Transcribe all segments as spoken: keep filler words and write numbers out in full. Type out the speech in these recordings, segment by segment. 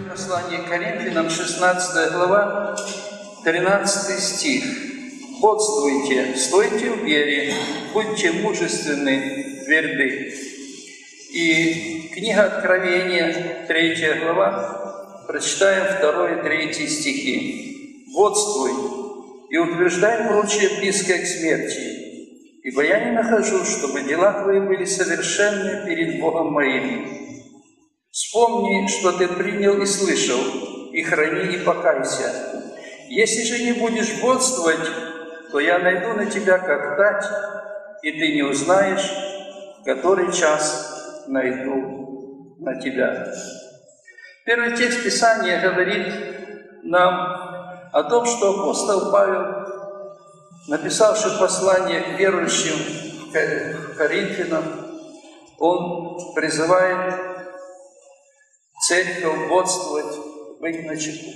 Послание к Коринфянам, шестнадцатая глава, тринадцатый стих. «Бодствуйте, стойте в вере, будьте мужественны, тверды». И книга Откровения, третья глава, прочитаем второй и третий стихи. «Бодствуй и утверждай прочее близкое к смерти, ибо я не нахожу, чтобы дела твои были совершенны перед Богом моим. Вспомни, что ты принял и слышал, и храни, и покайся. Если же не будешь бодствовать, то я найду на тебя как тать, и ты не узнаешь, в который час найду на тебя». Первый текст Писания говорит нам о том, что апостол Павел, написавший послание к верующим в Коринфянам, он призывает церковь бодствовать, быть начеку,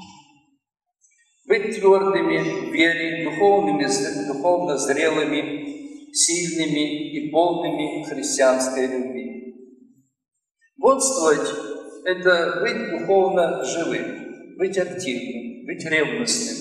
быть твердыми в вере, духовными, духовно зрелыми, сильными и полными христианской любви. Бодствовать – это быть духовно живым, быть активным, быть ревностным.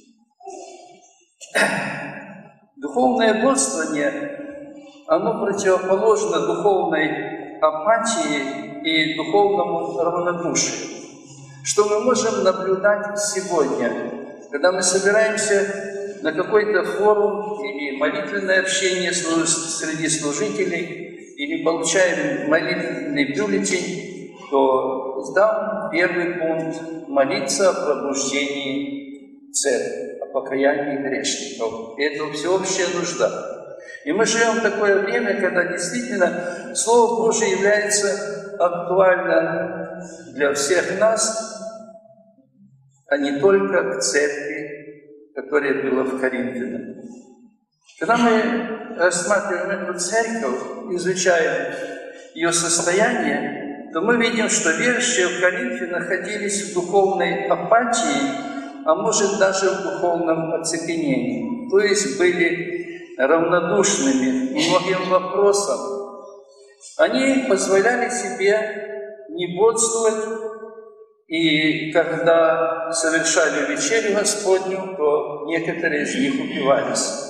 Духовное бодствование, оно противоположно духовной апатии и духовному равнодушию, что мы можем наблюдать сегодня, когда мы собираемся на какой-то форум или молитвенное общение среди служителей, или получаем молитвенный бюллетень, то там первый пункт – молиться о пробуждении церкви, о покаянии грешников. И это всеобщая нужда. И мы живем в такое время, когда действительно Слово Божие является актуально для всех нас, а не только к церкви, которая была в Коринфянах. Когда мы рассматриваем эту церковь, изучаем ее состояние, то мы видим, что верующие в Коринфе находились в духовной апатии, а может даже в духовном оцепенении, то есть были равнодушными многим вопросам. Они позволяли себе не бодствовать, и когда совершали вечерю Господню, то некоторые из них упивались.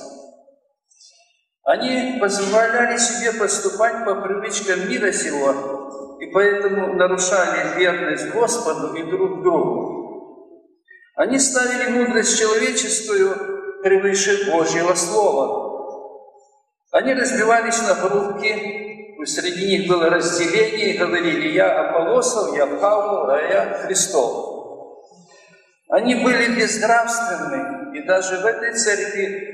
Они позволяли себе поступать по привычкам мира сего, и поэтому нарушали верность Господу и друг другу. Они ставили мудрость человеческую превыше Божьего Слова. Они разбивались на группки, среди них было разделение, и говорили: «Я Аполлосов, я Павлов, а я Христов». Они были безнравственны, и даже в этой церкви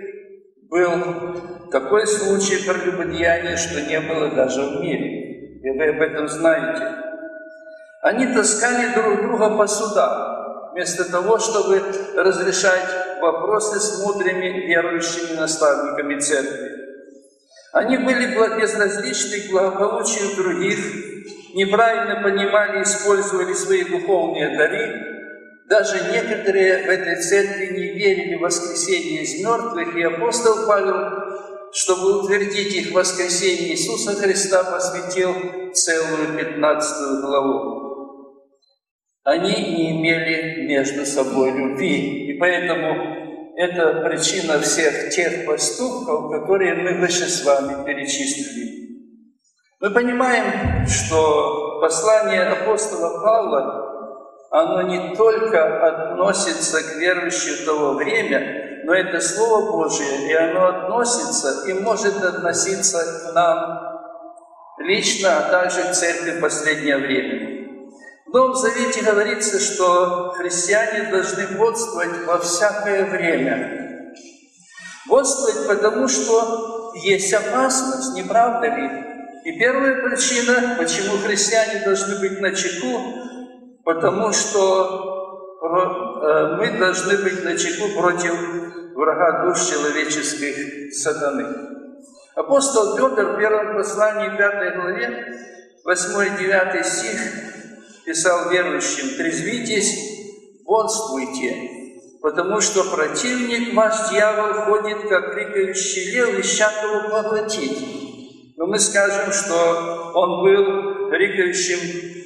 был такой случай прелюбодеяния, что не было даже в мире, и вы об этом знаете. Они таскали друг друга по судам, вместо того, чтобы разрешать вопросы с мудрыми верующими наставниками церкви. Они были безразличны к благополучию других, неправильно понимали и использовали свои духовные дары. Даже некоторые в этой церкви не верили в воскресение из мертвых, и апостол Павел, чтобы утвердить их воскресение Иисуса Христа, посвятил целую пятнадцатую главу. Они не имели между собой любви, и поэтому это причина всех тех поступков, которые мы выше с вами перечислили. Мы понимаем, что послание апостола Павла, оно не только относится к верующим того времени, но это Слово Божие, и оно относится и может относиться к нам лично, а также к церкви в последнее время. В Новом Завете говорится, что христиане должны бодствовать во всякое время. Бодствовать потому, что есть опасность, не правда ли? И первая причина, почему христиане должны быть начеку, потому что мы должны быть начеку против врага душ человеческих, сатаны. Апостол Петр в первом послании, пятой главе, восьмой-девятый стих, писал верующим: «Трезвитесь, бодствуйте, потому что противник ваш, дьявол, ходит, как рыкающий лев, ища кого поглотить». Но мы скажем, что он был рыкающим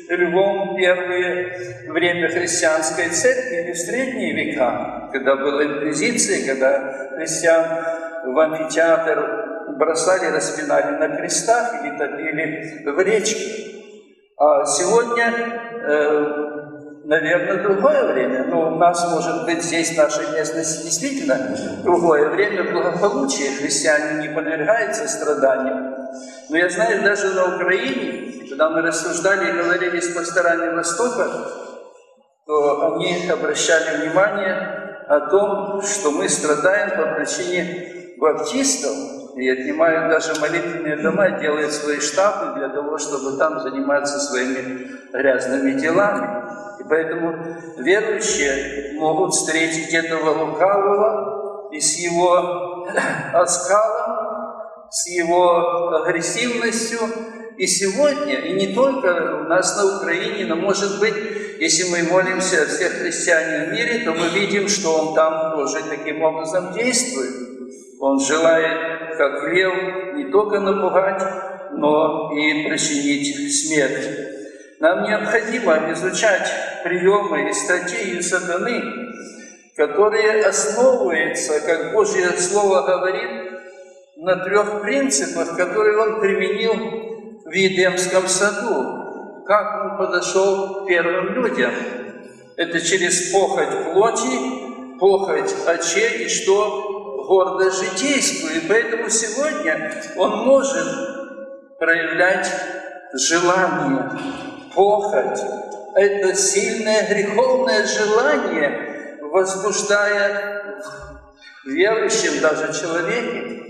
львом первое время христианской церкви или в средние века, когда была инквизиция, когда христиан в амфитеатр бросали, распинали на крестах или топили в речке. А сегодня, э, наверное, другое время. Но у нас, может быть, здесь, в нашей местности, действительно другое время благополучия. Христиане не подвергаются страданиям. Но я знаю, даже на Украине, когда мы рассуждали и говорили с пасторами Востока, то они обращали внимание о том, что мы страдаем по причине баптистов, и отнимают даже молитвенные дома, делают свои штабы для того, чтобы там заниматься своими грязными делами. И поэтому верующие могут встретить этого лукавого и с его оскалом, с его агрессивностью. И сегодня, и не только у нас на Украине, но, может быть, если мы молимся о всех христианах в мире, то мы видим, что он там тоже таким образом действует. Он желает, как лев, не только напугать, но и причинить смерть. Нам необходимо изучать приемы и стратегию сатаны, которые основываются, как Божье Слово говорит, на трех принципах, которые он применил в Едемском саду. Как он подошел к первым людям? Это через похоть плоти, похоть очей и что? Гордость житейскую. И поэтому сегодня он может проявлять желание, похоть. Это сильное греховное желание, возбуждая в верующем даже человеке.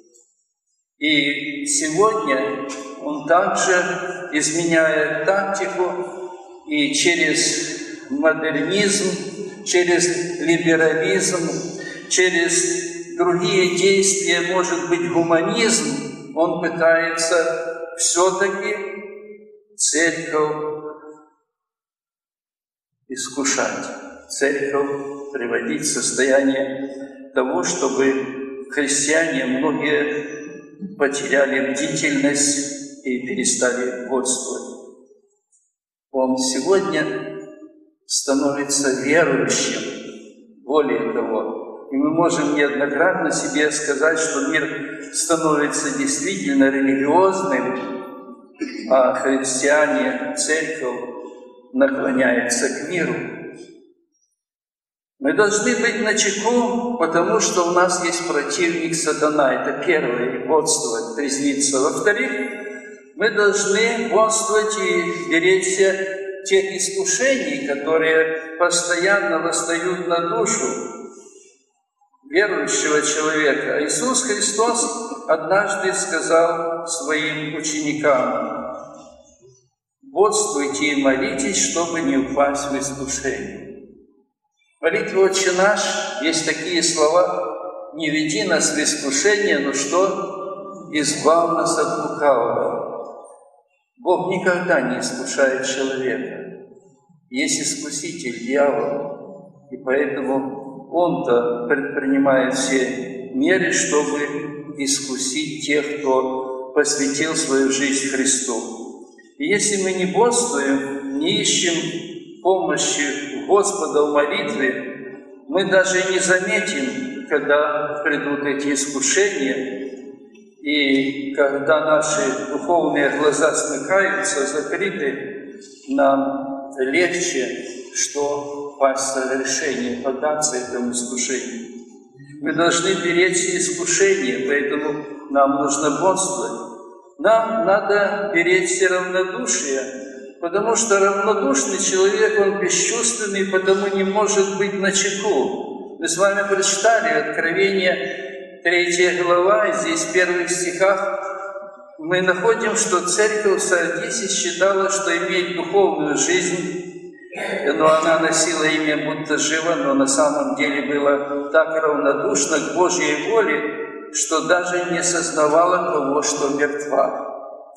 И сегодня он также изменяет тактику и через модернизм, через либерализм, через другие действия, может быть, гуманизм, он пытается все-таки церковь искушать, церковь приводить в состояние того, чтобы христиане многие потеряли бдительность и перестали бодствовать. Он сегодня становится верующим. Более того, и мы можем неоднократно себе сказать, что мир становится действительно религиозным, а христиане, церковь наклоняется к миру. Мы должны быть начеку, потому что у нас есть противник сатана. Это первое, и бодствовать, трезвиться. Во-вторых, мы должны бодствовать и беречься тех искушений, которые постоянно восстают на душу верующего человека. Иисус Христос однажды сказал своим ученикам: «Бодствуйте и молитесь, чтобы не упасть в искушение». В молитве «Отче наш» есть такие слова: «Не веди нас в искушение, но что? Избавь нас от лукавого». Бог никогда не искушает человека. Есть искуситель, дьявол, и поэтому он-то предпринимает все меры, чтобы искусить тех, кто посвятил свою жизнь Христу. И если мы не бодствуем, не ищем помощи Господа в молитве, мы даже не заметим, когда придут эти искушения, и когда наши духовные глаза смыкаются, закрыты, нам легче, что впасть в совершение, поддаться этому искушению. Мы должны беречься искушения, поэтому нам нужно бодствовать. Нам надо беречься равнодушия, потому что равнодушный человек, он бесчувственный, потому не может быть начеку. Мы с вами прочитали Откровение, третья глава, здесь в первых стихах мы находим, что церковь в Сардисе считала, что имеет духовную жизнь, но она носила имя будто жива, но на самом деле была так равнодушна к Божьей воле, что даже не сознавала того, что мертва.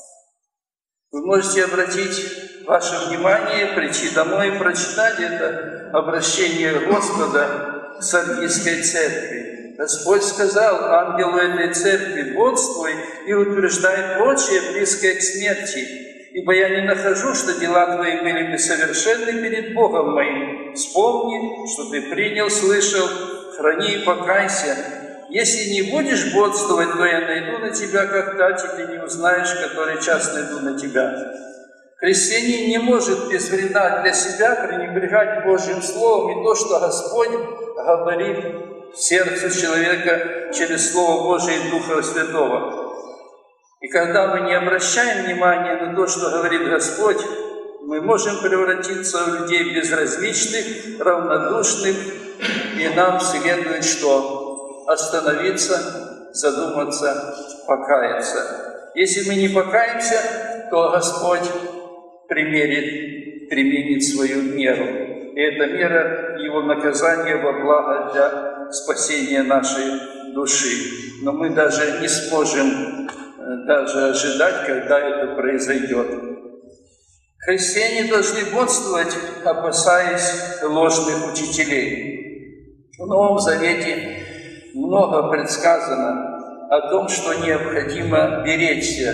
Вы можете обратить ваше внимание, прийти домой и прочитать это обращение Господа к Сардийской церкви. Господь сказал ангелу этой церкви: «Бодствуй и утверждай прочее, близкое к смерти, Ибо я не нахожу, что дела твои были бы совершенны перед Богом моим. Вспомни, что ты принял, слышал, храни и покайся. Если не будешь бодствовать, то я найду на тебя, как тать, и ты не узнаешь, который час найду на тебя. Христианин не может без вреда для себя пренебрегать Божьим Словом и то, что Господь говорит в сердце человека через Слово Божие и Духа Святого. И когда мы не обращаем внимания на то, что говорит Господь, мы можем превратиться в людей безразличных, равнодушных, и нам следует что? Остановиться, задуматься, покаяться. Если мы не покаемся, то Господь примерит, применит свою меру. И эта мера Его наказания во благо для спасения нашей души. Но мы даже не сможем даже ожидать, когда это произойдет. Христиане должны бодствовать, опасаясь ложных учителей. В Новом Завете много предсказано о том, что необходимо беречься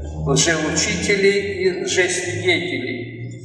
лжеучителей и лжесвидетелей.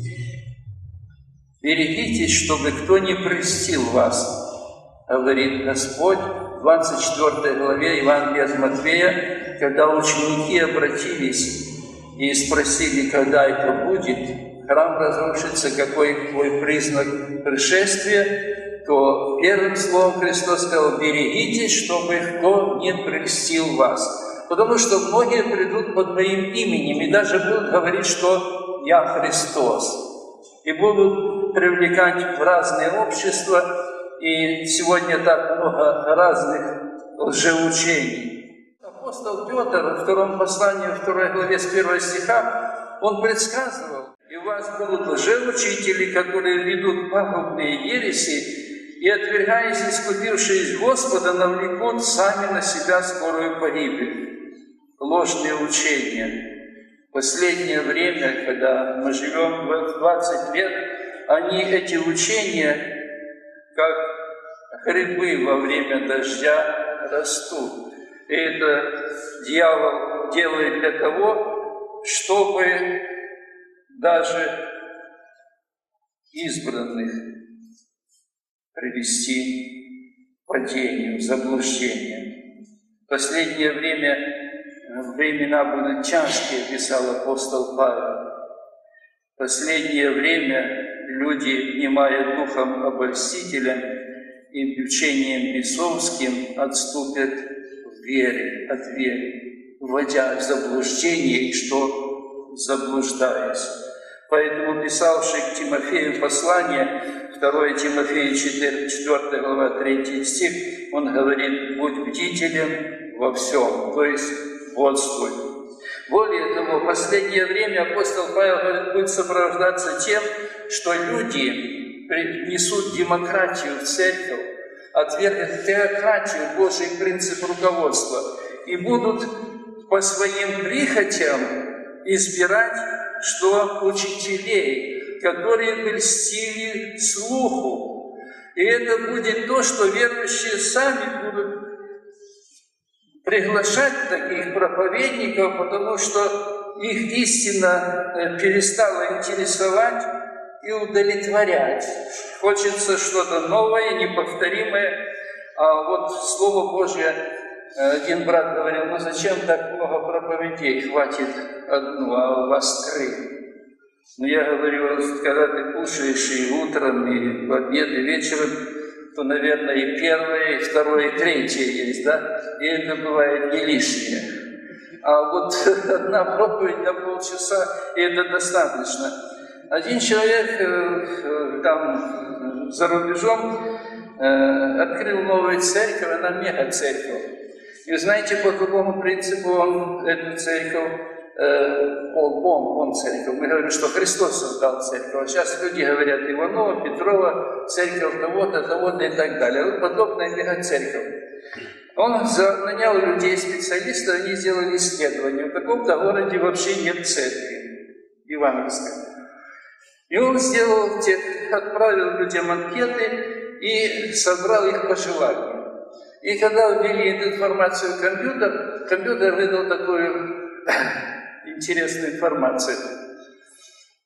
Берегитесь, чтобы кто не прельстил вас, говорит Господь в двадцать четвёртой главе Евангелия от Матфея, когда ученики обратились и спросили, когда это будет, храм разрушится, какой твой признак пришествия, то первым словом Христос сказал: берегитесь, чтобы кто не прельстил вас. Потому что многие придут под моим именем и даже будут говорить, что я Христос. И будут привлекать в разные общества. И сегодня так много разных лжеучений. Апостол Петр во втором послании, во второй главе с первого стиха, он предсказывал: и у вас будут лжеучители, которые ведут пагубные ереси, и, отвергаясь, искупившись Господа, навлекут сами на себя скорую погибель. Ложные учения. В последнее время, когда мы живем в двадцать лет, они, эти учения, как грибы во время дождя, растут. И это дьявол делает для того, чтобы даже избранных привести к падению, в заблуждение. В последнее время времена будут тяжкие, писал апостол Павел. В последнее время люди, внимая духом обольстителям и учением бесовским, отступят в вере, от веры, вводя в заблуждение, и что заблуждаясь. Поэтому писавший к Тимофею послание, второе Тимофею четвёртая глава, третий стих, он говорит: будь бдителен во всем, то есть бодствуй. Более того, в последнее время апостол Павел говорит, будет сопровождаться тем, что люди принесут демократию в церковь, отвергнут теократию, Божий принцип руководства, и будут по своим прихотям избирать, что учителей, которые бы льстили слуху. И это будет то, что верующие сами будут приглашать таких проповедников, потому что их истина перестала интересовать и удовлетворять. Хочется что-то новое, неповторимое. А вот Слово Божие, один брат говорил: ну зачем так много проповедей, хватит одну, а у вас три. Но я говорю, когда ты кушаешь и утром, и в обед, и вечером, то, наверное, и первое, и второе, и третье есть, да? И это бывает не лишнее. А вот одна проповедь на полчаса, и это достаточно. Один человек э, там за рубежом э, открыл новую церковь, она мега-церковь. И знаете, по какому принципу он эту церковь, э, он, он, он церковь. Мы говорим, что Христос создал церковь. А сейчас люди говорят: Иванова, Петрова, церковь того-то, того-то и так далее. Вот подобная мега-церковь. Он нанял людей, специалистов, они сделали исследование. В таком-то городе вообще нет церкви евангельской. И он сделал, отправил людям анкеты и собрал их пожелания. И когда ввели эту информацию в компьютер, компьютер выдал такую интересную информацию.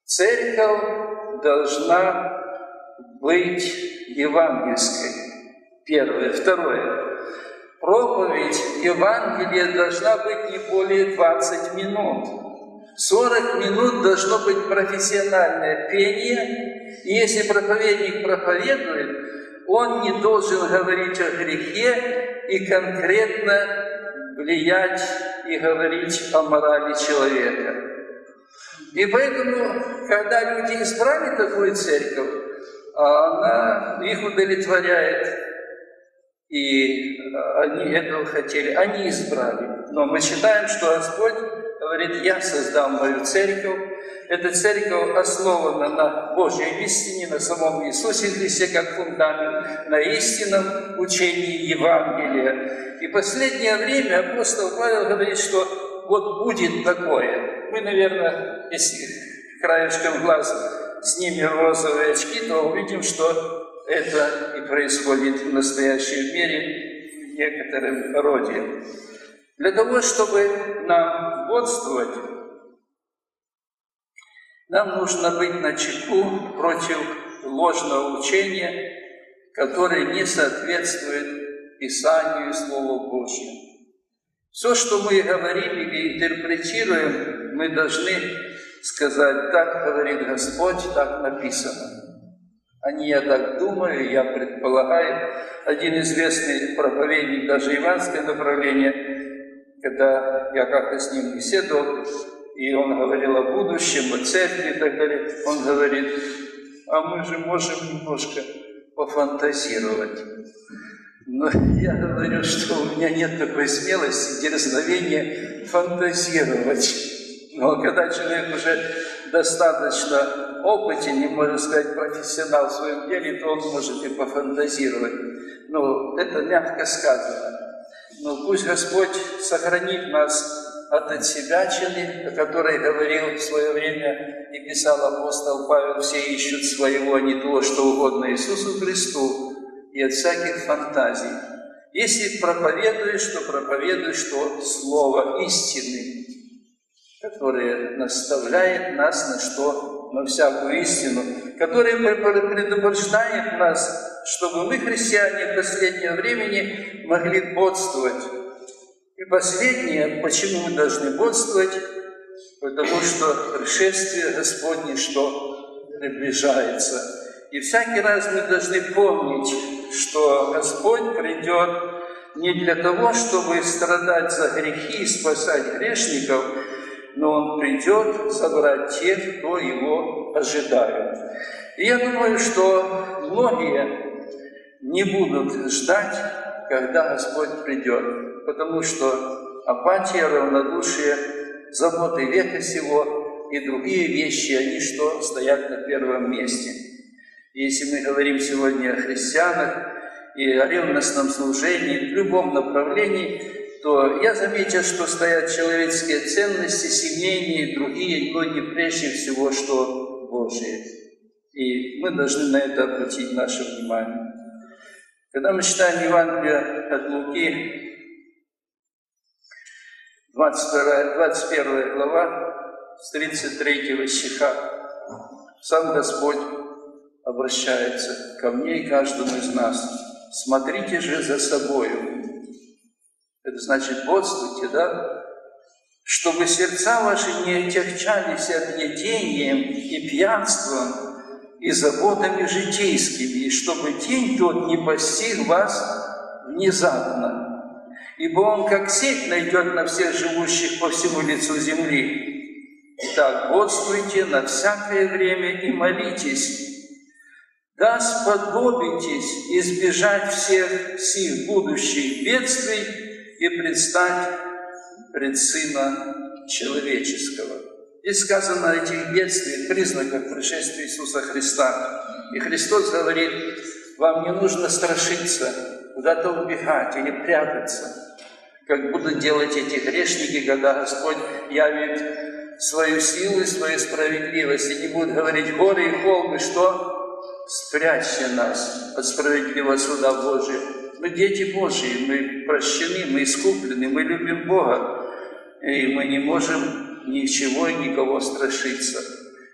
Церковь должна быть евангельской. Первое. Второе. Проповедь Евангелия должна быть не более двадцати минут. сорок минут должно быть профессиональное пение. И если проповедник проповедует, он не должен говорить о грехе и конкретно влиять и говорить о морали человека. И поэтому, когда люди избрали такую церковь, она их удовлетворяет, и они этого хотели, они избрали. Но мы считаем, что Господь говорит: «Я создал мою церковь». Эта церковь основана на Божьей истине, на самом Иисусе Христе как фундамент, на истинном учении Евангелия. И в последнее время апостол Павел говорит, что вот будет такое. Мы, наверное, если краешком глаза снимем розовые очки, то увидим, что это и происходит в настоящем мире в некотором роде. Для того, чтобы нам бодствовать, нам нужно быть начеку против ложного учения, которое не соответствует Писанию и Слову Божьему. Все, что мы говорим или интерпретируем, мы должны сказать: так говорит Господь, так написано. А не я так думаю, я предполагаю. Один известный проповедник, даже иванское направление, когда я как-то с ним беседовал, и он говорил о будущем, о церкви и так далее, он говорит: а мы же можем немножко пофантазировать. Но я говорю, что у меня нет такой смелости, дерзновения фантазировать. Но когда человек уже достаточно опытен, не можно сказать профессионал в своем деле, то он может и пофантазировать. Но это мягко сказано. Но пусть Господь сохранит нас от отсебячины, о которой говорил в свое время и писал апостол Павел: все ищут своего, а не того, что угодно Иисусу Христу, и от всяких фантазий. Если проповедуешь, то проповедуешь, что слово истины, которое наставляет нас на что? На всякую истину, которое предупреждает нас, чтобы мы, христиане, в последнее времени могли бодствовать. И последнее, почему мы должны бодствовать? Потому что пришествие Господне что приближается. И всякий раз мы должны помнить, что Господь придет не для того, чтобы страдать за грехи и спасать грешников, но Он придет забрать тех, кто Его ожидает. И я думаю, что многие не будут ждать, когда Господь придет, потому что апатия, равнодушие, заботы века сего и другие вещи, они что? Стоят на первом месте. И если мы говорим сегодня о христианах и о ревностном служении в любом направлении, то я заметил, что стоят человеческие ценности, семейные, другие, но не прежде всего, что Божие. И мы должны на это обратить наше внимание. Когда мы читаем Евангелие от Луки, двадцать первая глава, с тридцать третьего стиха, сам Господь обращается ко мне и каждому из нас: смотрите же за собою. Это значит, бодствуйте, да? Чтобы сердца ваши не отягчались объедением и пьянством, и заботами житейскими, и чтобы день тот не постиг вас внезапно. Ибо он, как сеть, найдет на всех живущих по всему лицу земли. Итак, бодствуйте на всякое время и молитесь, да сподобитесь избежать всех сих будущих бедствий и предстать пред Сына Человеческого. Здесь сказано о этих бедствиях, признаках пришествия Иисуса Христа. И Христос говорит: вам не нужно страшиться, куда-то убегать или прятаться, как будут делать эти грешники, когда Господь явит свою силу и свою справедливость, и не будет говорить: горы и холмы, что? Спрячьте нас от справедливого суда Божия. Мы дети Божьи, мы прощены, мы искуплены, мы любим Бога, и мы не можем ничего и никого страшиться.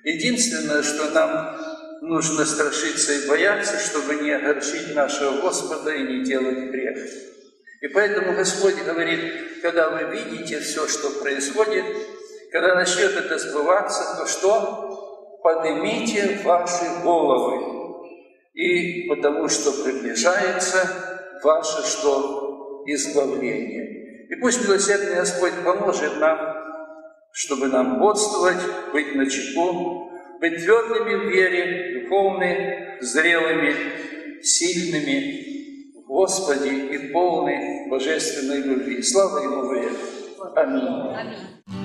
Единственное, что нам нужно страшиться и бояться, чтобы не огорчить нашего Господа и не делать грех. И поэтому Господь говорит, когда вы видите все, что происходит, когда начнет это сбываться, то что? Поднимите ваши головы. И потому что приближается ваше что? Избавление. И пусть милосердный Господь поможет нам, чтобы нам бодствовать, быть начеку, быть твердыми в вере, духовными, зрелыми, сильными в Господе и полны божественной любви. Слава Ему век. Аминь. Аминь.